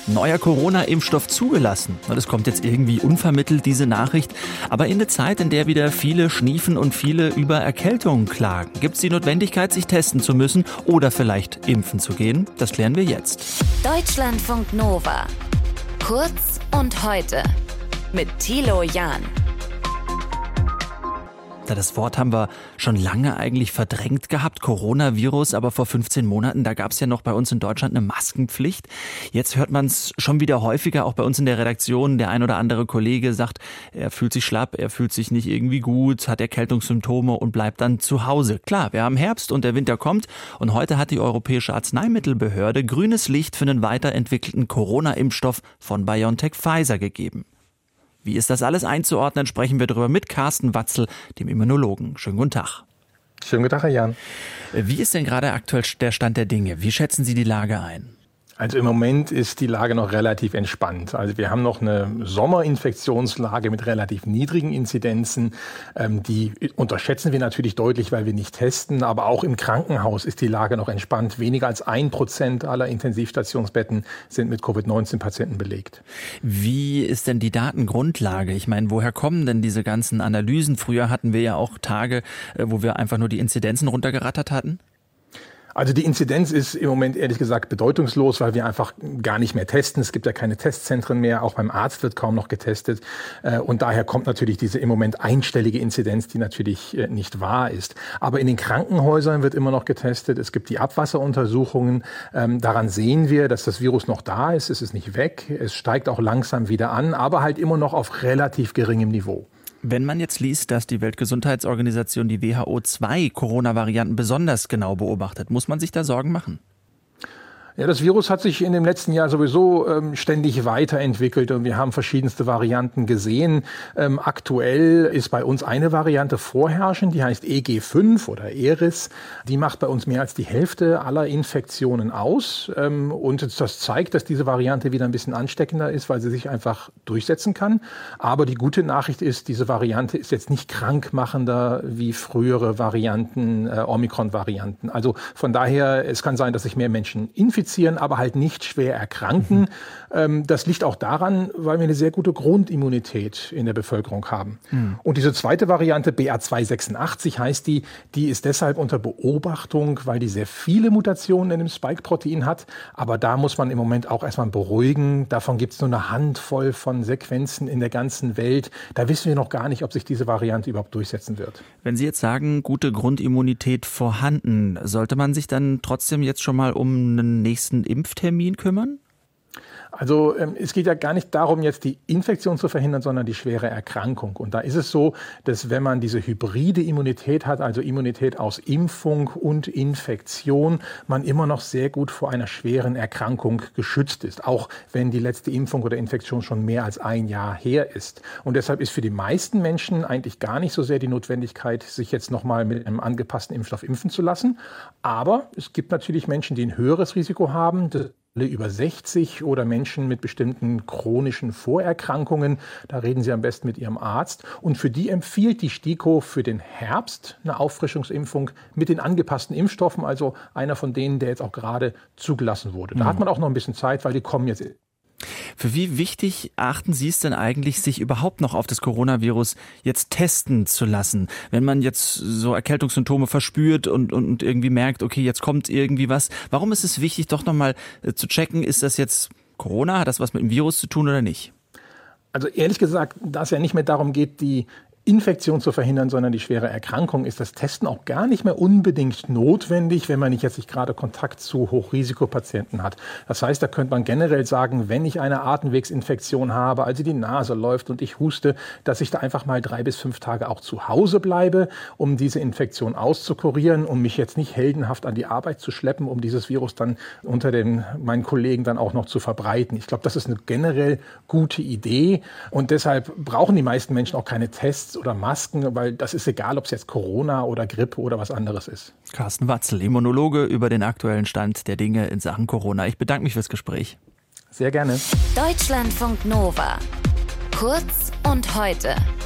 Neuer Corona-Impfstoff zugelassen. Das kommt jetzt irgendwie unvermittelt, diese Nachricht. Aber in der Zeit, in der wieder viele schniefen und viele über Erkältungen klagen, gibt es die Notwendigkeit, sich testen zu müssen oder vielleicht impfen zu gehen? Das klären wir jetzt. Deutschlandfunk Nova. Kurz und heute. Mit Thilo Jahn. Das Wort haben wir schon lange eigentlich verdrängt gehabt, Coronavirus, aber vor 15 Monaten, da gab es ja noch bei uns in Deutschland eine Maskenpflicht. Jetzt hört man es schon wieder häufiger, auch bei uns in der Redaktion. Der ein oder andere Kollege sagt, er fühlt sich schlapp, er fühlt sich nicht irgendwie gut, hat Erkältungssymptome und bleibt dann zu Hause. Klar, wir haben Herbst und der Winter kommt und heute hat die Europäische Arzneimittelbehörde grünes Licht für einen weiterentwickelten Corona-Impfstoff von BioNTech-Pfizer gegeben. Wie ist das alles einzuordnen, sprechen wir darüber mit Carsten Watzel, dem Immunologen. Schönen guten Tag. Schönen guten Tag, Herr Jahn. Wie ist denn gerade aktuell der Stand der Dinge? Wie schätzen Sie die Lage ein? Also im Moment ist die Lage noch relativ entspannt. Also wir haben noch eine Sommerinfektionslage mit relativ niedrigen Inzidenzen. Die unterschätzen wir natürlich deutlich, weil wir nicht testen. Aber auch im Krankenhaus ist die Lage noch entspannt. Weniger als 1% aller Intensivstationsbetten sind mit Covid-19-Patienten belegt. Wie ist denn die Datengrundlage? Ich meine, woher kommen denn diese ganzen Analysen? Früher hatten wir ja auch Tage, wo wir einfach nur die Inzidenzen runtergerattert hatten. Also die Inzidenz ist im Moment ehrlich gesagt bedeutungslos, weil wir einfach gar nicht mehr testen. Es gibt ja keine Testzentren mehr, auch beim Arzt wird kaum noch getestet. Und daher kommt natürlich diese im Moment einstellige Inzidenz, die natürlich nicht wahr ist. Aber in den Krankenhäusern wird immer noch getestet. Es gibt die Abwasseruntersuchungen. Daran sehen wir, dass das Virus noch da ist. Es ist nicht weg. Es steigt auch langsam wieder an, aber halt immer noch auf relativ geringem Niveau. Wenn man jetzt liest, dass die Weltgesundheitsorganisation, die WHO, 2 Corona-Varianten besonders genau beobachtet, muss man sich da Sorgen machen? Ja, das Virus hat sich in dem letzten Jahr sowieso ständig weiterentwickelt und wir haben verschiedenste Varianten gesehen. Aktuell ist bei uns eine Variante vorherrschend, die heißt EG5 oder ERIS. Die macht bei uns mehr als die Hälfte aller Infektionen aus. Und das zeigt, dass diese Variante wieder ein bisschen ansteckender ist, weil sie sich einfach durchsetzen kann. Aber die gute Nachricht ist, diese Variante ist jetzt nicht krankmachender wie frühere Varianten, Omikron-Varianten. Also von daher, es kann sein, dass sich mehr Menschen infizieren, aber halt nicht schwer erkranken. Das liegt auch daran, weil wir eine sehr gute Grundimmunität in der Bevölkerung haben. Und diese zweite Variante, BA286 heißt die ist deshalb unter Beobachtung, weil die sehr viele Mutationen in dem Spike-Protein hat. Aber da muss man im Moment auch erstmal beruhigen. Davon gibt es nur eine Handvoll von Sequenzen in der ganzen Welt. Da wissen wir noch gar nicht, ob sich diese Variante überhaupt durchsetzen wird. Wenn Sie jetzt sagen, gute Grundimmunität vorhanden, sollte man sich dann trotzdem jetzt schon mal um einen nächsten Impftermin kümmern? Also es geht ja gar nicht darum, jetzt die Infektion zu verhindern, sondern die schwere Erkrankung. Und da ist es so, dass wenn man diese hybride Immunität hat, also Immunität aus Impfung und Infektion, man immer noch sehr gut vor einer schweren Erkrankung geschützt ist, auch wenn die letzte Impfung oder Infektion schon mehr als ein Jahr her ist. Und deshalb ist für die meisten Menschen eigentlich gar nicht so sehr die Notwendigkeit, sich jetzt nochmal mit einem angepassten Impfstoff impfen zu lassen. Aber es gibt natürlich Menschen, die ein höheres Risiko haben, über 60 oder Menschen mit bestimmten chronischen Vorerkrankungen. Da reden Sie am besten mit Ihrem Arzt. Und für die empfiehlt die STIKO für den Herbst eine Auffrischungsimpfung mit den angepassten Impfstoffen, also einer von denen, der jetzt auch gerade zugelassen wurde. Da hat man auch noch ein bisschen Zeit, weil die kommen jetzt. Für wie wichtig achten Sie es denn eigentlich, sich überhaupt noch auf das Coronavirus jetzt testen zu lassen? Wenn man jetzt so Erkältungssymptome verspürt und irgendwie merkt, okay, jetzt kommt irgendwie was. Warum ist es wichtig, doch nochmal zu checken, ist das jetzt Corona? Hat das was mit dem Virus zu tun oder nicht? Also ehrlich gesagt, da es ja nicht mehr darum geht, die Infektion zu verhindern, sondern die schwere Erkrankung, ist das Testen auch gar nicht mehr unbedingt notwendig, wenn man nicht jetzt gerade Kontakt zu Hochrisikopatienten hat. Das heißt, da könnte man generell sagen, wenn ich eine Atemwegsinfektion habe, also die Nase läuft und ich huste, dass ich da einfach mal 3 bis 5 Tage auch zu Hause bleibe, um diese Infektion auszukurieren, um mich jetzt nicht heldenhaft an die Arbeit zu schleppen, um dieses Virus dann unter meinen Kollegen dann auch noch zu verbreiten. Ich glaube, das ist eine generell gute Idee und deshalb brauchen die meisten Menschen auch keine Tests oder Masken, weil das ist egal, ob es jetzt Corona oder Grippe oder was anderes ist. Carsten Watzel, Immunologe, über den aktuellen Stand der Dinge in Sachen Corona. Ich bedanke mich fürs Gespräch. Sehr gerne. Deutschlandfunk Nova. Kurz und heute.